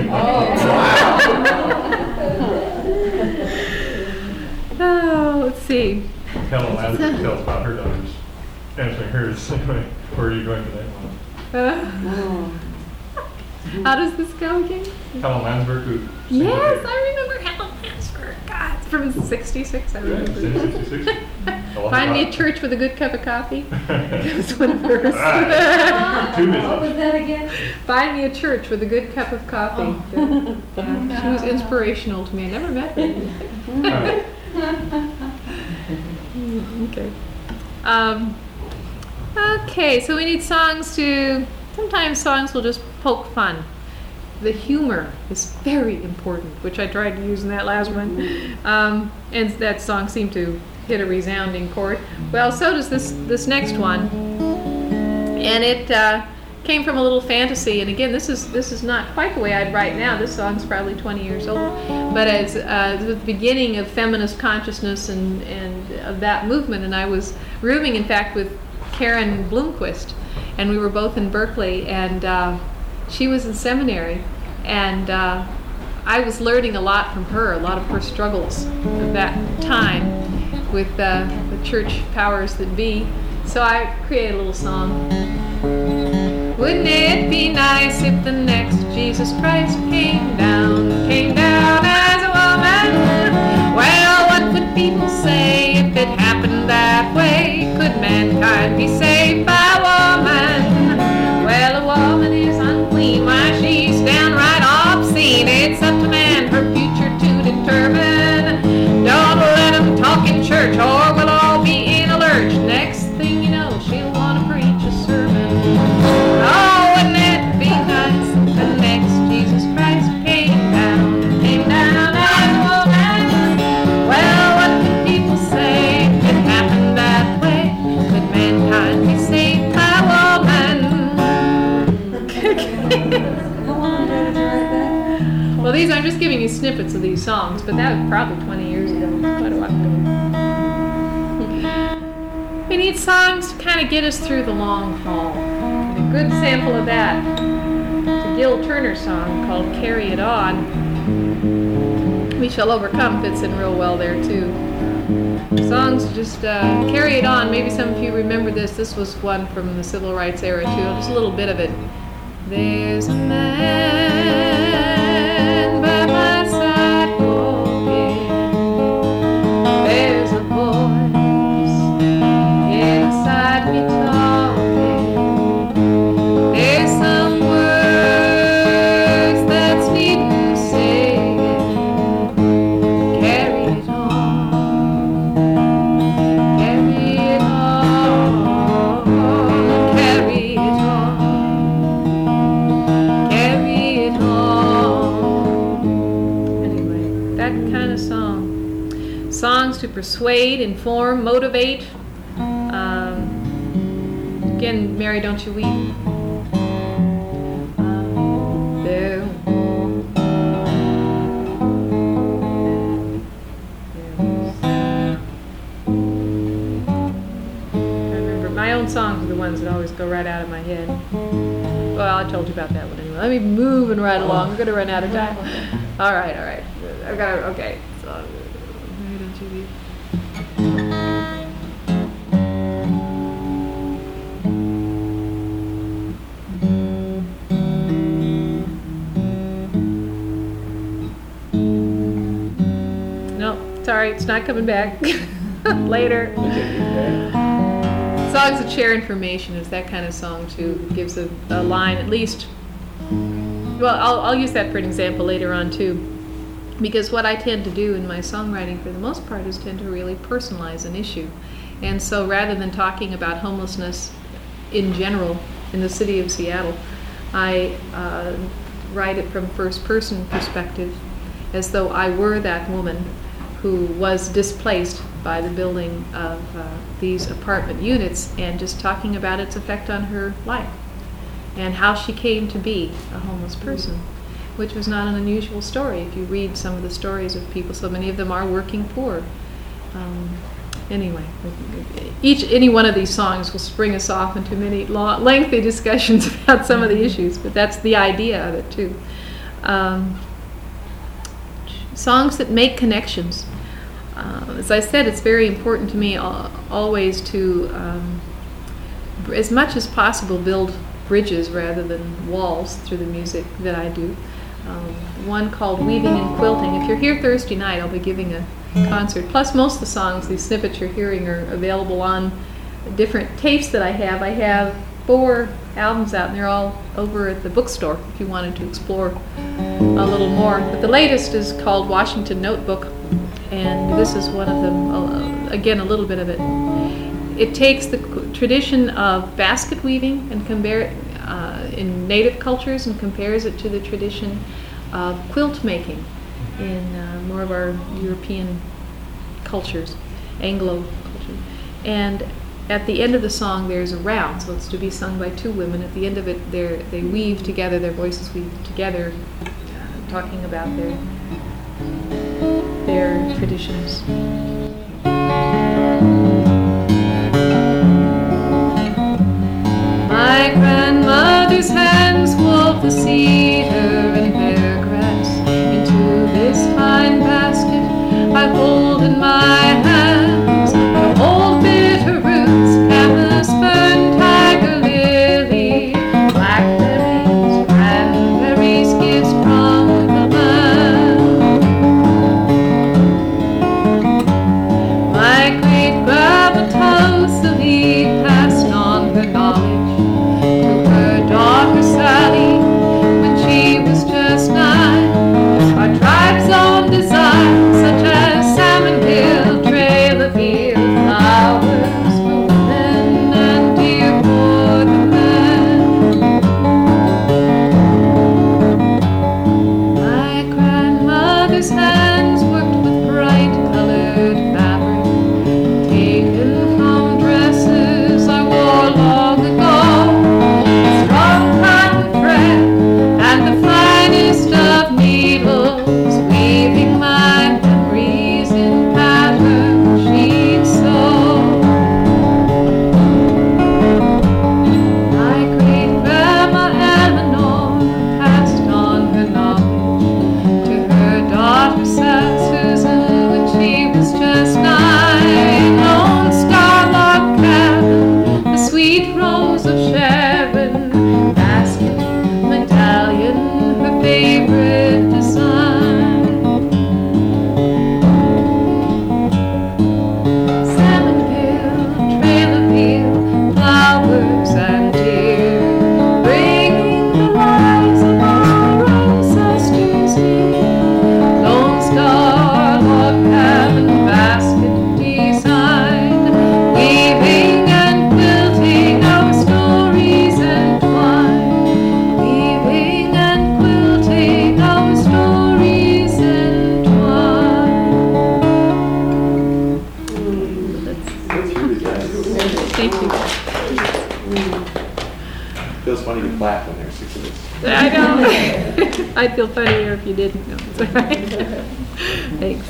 Oh, let's see. Helen Lansbury tells about her daughters answering hers. Where are you going today, Mom? How does this go again? Helen Lansbury, who Yes, I remember Helen Lansbury. God, it's from '66. I remember. 66. Find me a church with a good cup of coffee. It was one of hers. Too busy. What was that again? Find me a church with a good cup of coffee. Yeah, she was inspirational to me. I never met her. Okay. Okay, so we need songs to. Sometimes songs will just poke fun. The humor is very important, which I tried to use in that last one. And that song seemed to hit a resounding chord. Well, so does this next one. And it came from a little fantasy. And again, this is not quite the way I'd write now. This song's probably 20 years old. But it's the beginning of feminist consciousness and of that movement. And I was rooming, in fact, with Karen Bloomquist. And we were both in Berkeley, and she was in seminary, and I was learning a lot from her, a lot of her struggles of that time with the church powers that be. So I created a little song. Wouldn't it be nice if the next Jesus Christ came down as a woman? Well, what would people say if it happened that way? Could mankind be saved by a woman? Well, a woman is unclean, why she's downright obscene. It's a snippets of these songs, but that was probably 20 years ago, quite a while ago. We need songs to kind of get us through the long haul. And a good sample of that is a Gil Turner song called Carry It On. We Shall Overcome fits in real well there too. Songs just carry it on. Maybe some of you remember this. This was one from the civil rights era too. Just a little bit of it. There's a man by my side walking. There's a voice inside me talking. There's some words that's needn't saying. Carry it on. Carry it on. Carry it on. Carry it on. Anyway, that kind of song. Songs to persuade, inform, motivate. Again, Mary, don't you weep. There. I remember my own songs are the ones that always go right out of my head. Well, I told you about that one anyway. Let me moving right along. We're gonna run out of time. All right. I've got to, okay. So, Mary, don't you weep. No, sorry, it's not coming back. Later. Songs that share information is that kind of song too. It gives a line at least. Well, I'll use that for an example later on too, because what I tend to do in my songwriting for the most part is tend to really personalize an issue. And so rather than talking about homelessness in general in the city of Seattle, I write it from first person perspective, as though I were that woman who was displaced by the building of these apartment units, and just talking about its effect on her life and how she came to be a homeless person, which was not an unusual story. If you read some of the stories of people, so many of them are working poor. Anyway, any one of these songs will spring us off into many lengthy discussions about some of the issues, but that's the idea of it too. Songs that make connections. As I said, it's very important to me always to, as much as possible, build bridges rather than walls through the music that I do. One called Weaving and Quilting. If you're here Thursday night, I'll be giving a concert. Plus, most of the songs, these snippets you're hearing, are available on different tapes that I have. I have 4 albums out, and they're all over at the bookstore if you wanted to explore a little more. But the latest is called Washington Notebook, and this is one of them. Again, a little bit of it. It takes the tradition of basket weaving and compare it in native cultures and compares it to the tradition of quilt making in more of our European cultures, Anglo culture. And at the end of the song, there's a round, so it's to be sung by 2 women. At the end of it, they weave together, their voices weave together, talking about their traditions. My grandmother's hands wove the cedar and bear grass into this fine basket I hold in my hands. The old bitter roots, camas fern, tiger lily, blackberries, cranberries, gifts from the land. My great grandmother Sally passed on her knowledge to her daughter Sally when she was just 9. Our tribe's own desire, such as salmon hill, laugh when they're sick of this. I know. I'd feel funnier if you didn't know. It's all right. Thanks.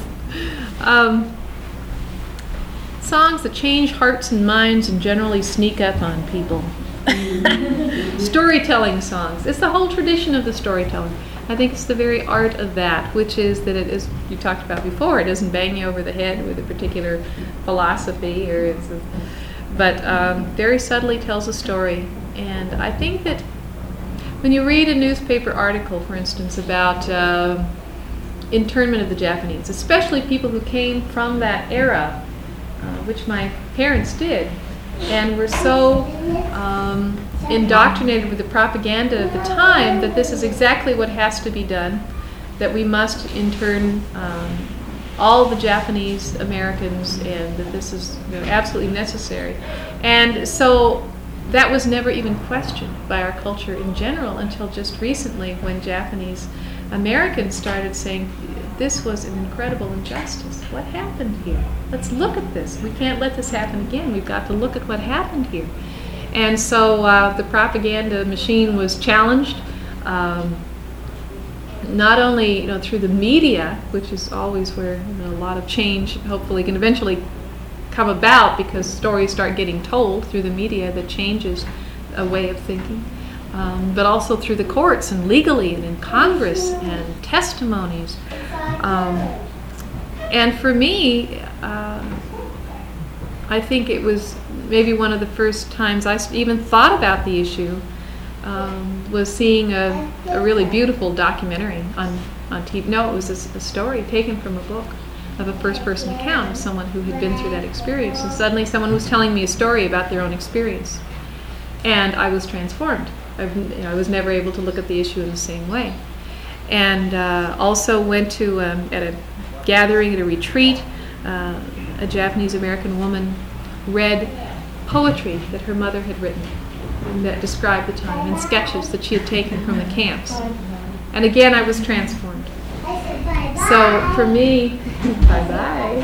Songs that change hearts and minds and generally sneak up on people. Storytelling songs. It's the whole tradition of the storytelling. I think it's the very art of that, which is that it is, you talked about before, it doesn't bang you over the head with a particular philosophy, but very subtly tells a story. And I think that when you read a newspaper article, for instance, about internment of the Japanese, especially people who came from that era, which my parents did, and were so indoctrinated with the propaganda of the time that this is exactly what has to be done, that we must intern all the Japanese Americans, and that this is absolutely necessary. And so that was never even questioned by our culture in general until just recently, when Japanese Americans started saying, this was an incredible injustice. What happened here? Let's look at this. We can't let this happen again. We've got to look at what happened here. And so the propaganda machine was challenged, not only through the media, which is always where a lot of change hopefully can eventually come about, because stories start getting told through the media that changes a way of thinking, but also through the courts and legally and in Congress and testimonies. And for me, I think it was maybe one of the first times I even thought about the issue was seeing a really beautiful documentary on TV. No, it was a story taken from a book of a first-person account of someone who had been through that experience. And suddenly someone was telling me a story about their own experience. And I was transformed. I was never able to look at the issue in the same way. And also went to, at a gathering, at a retreat, a Japanese American woman read poetry that her mother had written that described the time, and sketches that she had taken from the camps. And again, I was transformed. So for me, bye-bye.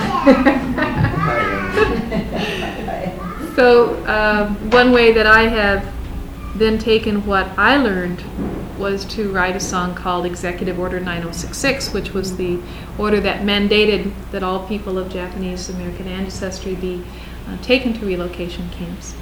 So one way that I have then taken what I learned was to write a song called Executive Order 9066, which was the order that mandated that all people of Japanese American ancestry be taken to relocation camps.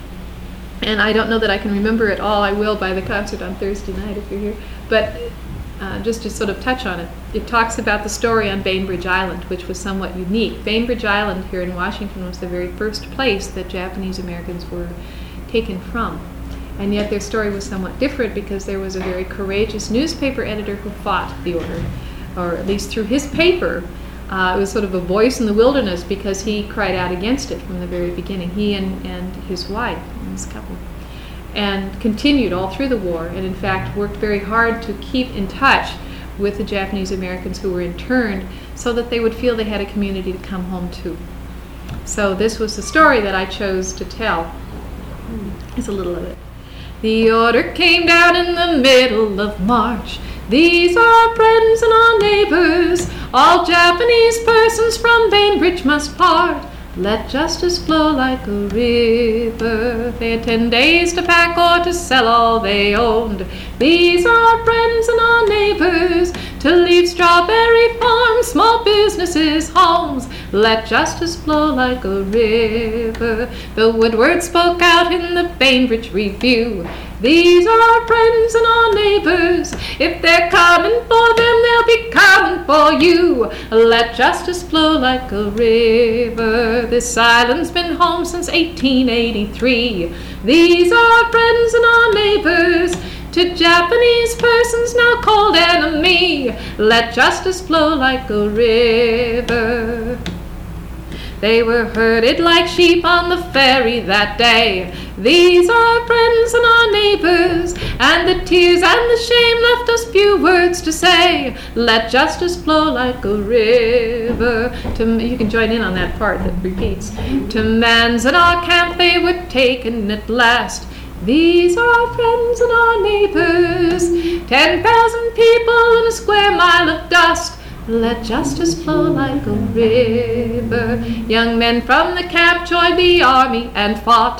And I don't know that I can remember it all. I will by the concert on Thursday night if you're here. But just to sort of touch on it, it talks about the story on Bainbridge Island, which was somewhat unique. Bainbridge Island here in Washington was the very first place that Japanese Americans were taken from. And yet their story was somewhat different, because there was a very courageous newspaper editor who fought the order, or at least through his paper. It was sort of a voice in the wilderness, because he cried out against it from the very beginning, he and his wife, and his couple, and continued all through the war, and in fact worked very hard to keep in touch with the Japanese Americans who were interned, so that they would feel they had a community to come home to. So this was the story that I chose to tell. Here's a little of it. The order came down in the middle of March. These are our friends and our neighbors. All Japanese persons from Bainbridge must part. Let justice flow like a river. They had 10 days to pack or to sell all they owned. These are our friends and our neighbors. To leave strawberry farms, small businesses, homes. Let justice flow like a river. The Woodward spoke out in the Bainbridge Review. These are our friends and our neighbors. If they're coming for them, they'll be coming for you. Let justice flow like a river. This island's been home since 1883. These are our friends and our neighbors. To Japanese persons now called enemy, let justice flow like a river. They were herded like sheep on the ferry that day. These are our friends and our neighbors, and the tears and the shame left us few words to say. Let justice flow like a river. You can join in on that part that repeats. To man's and our camp they were taken at last. These are our friends and our neighbors. 10,000 people in a square mile of dust. Let justice flow like a river. Young men from the camp joined the army and fought.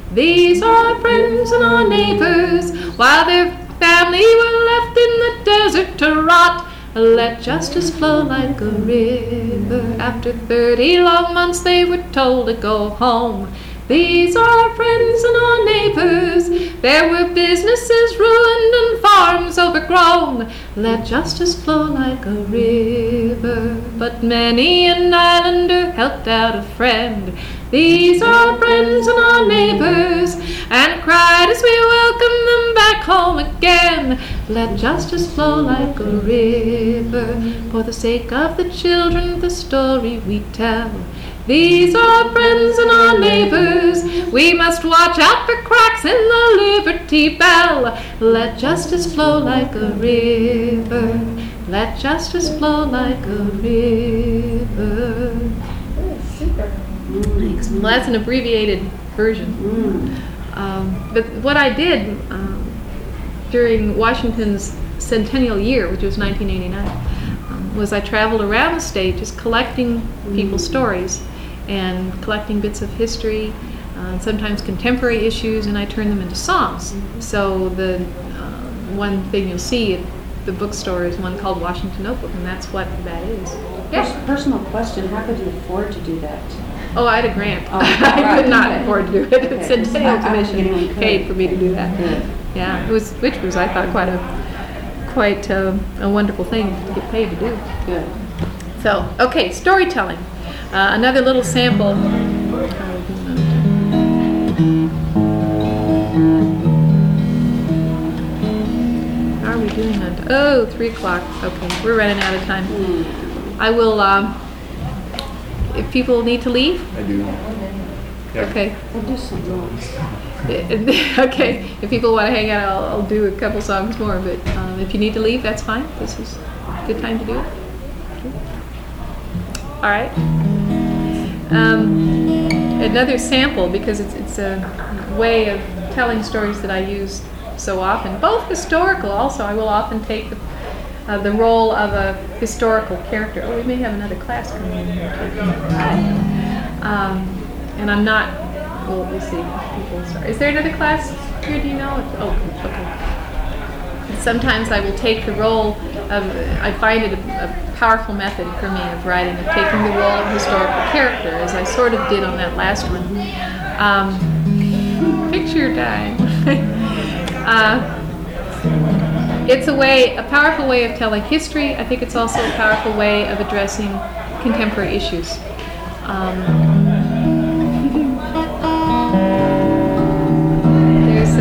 These are our friends and our neighbors, while their family were left in the desert to rot. Let justice flow like a river. After 30 long months they were told to go home. These are our friends and our neighbors. There were businesses ruined and farms overgrown. Let justice flow like a river. But many an islander helped out a friend. These are our friends and our neighbors, and cried as we welcomed them back home again. Let justice flow like a river, for the sake of the children the story we tell. These are our friends and our neighbors. We must watch out for cracks in the Liberty Bell. Let justice flow like a river. Let justice flow like a river. Super. Thanks. Well, that's an abbreviated version. But what I did during Washington's centennial year, which was 1989, was I traveled around the state just collecting people's stories and collecting bits of history, sometimes contemporary issues, and I turned them into songs. So the one thing you'll see at the bookstore is one called Washington Notebook, and that's what that is. Yes. Personal question, how could you afford to do that? Oh, I had a grant. Oh, I could not right. afford to do it. The Okay. Centennial I don't think Commission anyone could. paid for me to do that. Good. Yeah, which was I thought quite a wonderful thing to get paid to do. Good. So, okay, storytelling. Another little sample. How are we doing on? Oh, 3 o'clock. Okay, we're running out of time. I will. If people need to leave, I do. Yep. okay. We'll do something else. Okay, if people want to hang out, I'll do a couple songs more, but if you need to leave, that's fine. This is a good time to do it. Okay. All right. Another sample, because it's a way of telling stories that I use so often, both historical also. I will often take the role of a historical character. Oh, we may have another class coming in here too. And I'm not, well, we'll see. People start. Is there another class here, do you know? Oh, okay. Sometimes I will take the role of, I find it a powerful method for me of writing, of taking the role of historical character, as I sort of did on that last one. Picture time. It's a powerful way of telling history. I think it's also a powerful way of addressing contemporary issues. There's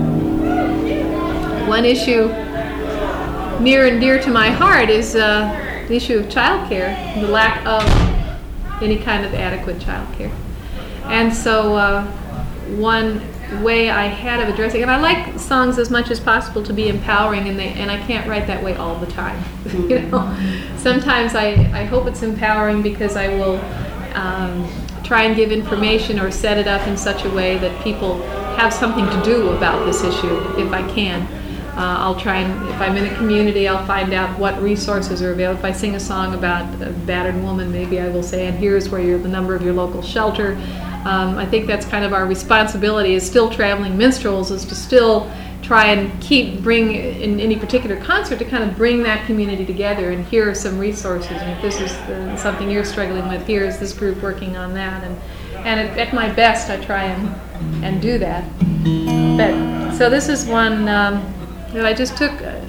one issue near and dear to my heart is the issue of childcare, the lack of any kind of adequate childcare. And so one way I had of addressing, and I like songs as much as possible to be empowering, and I can't write that way all the time. You know, sometimes I hope it's empowering because I will try and give information or set it up in such a way that people have something to do about this issue if I can. I'll try and, if I'm in a community, I'll find out what resources are available. If I sing a song about a battered woman, maybe I will say, and here's where the number of your local shelter. I think that's kind of our responsibility as still traveling minstrels, is to still try and bring in any particular concert to kind of bring that community together, and here are some resources, and if this is something you're struggling with, here is this group working on that, and at my best I try and do that. But so this is one that I just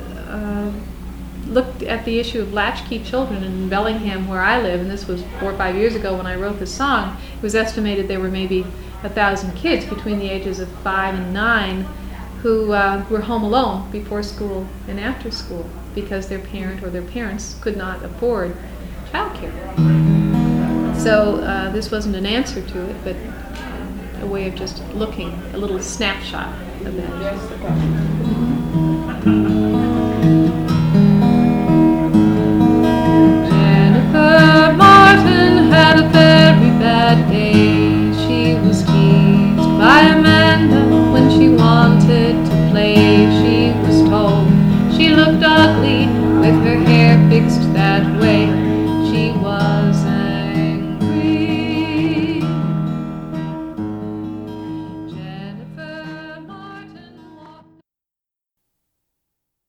looked at the issue of latchkey children in Bellingham, where I live, and this was 4 or 5 years ago when I wrote this song. It was estimated there were maybe 1,000 kids between the ages of 5 and 9 who were home alone before school and after school because their parent or their parents could not afford childcare. So this wasn't an answer to it, but a way of just looking, a little snapshot of that.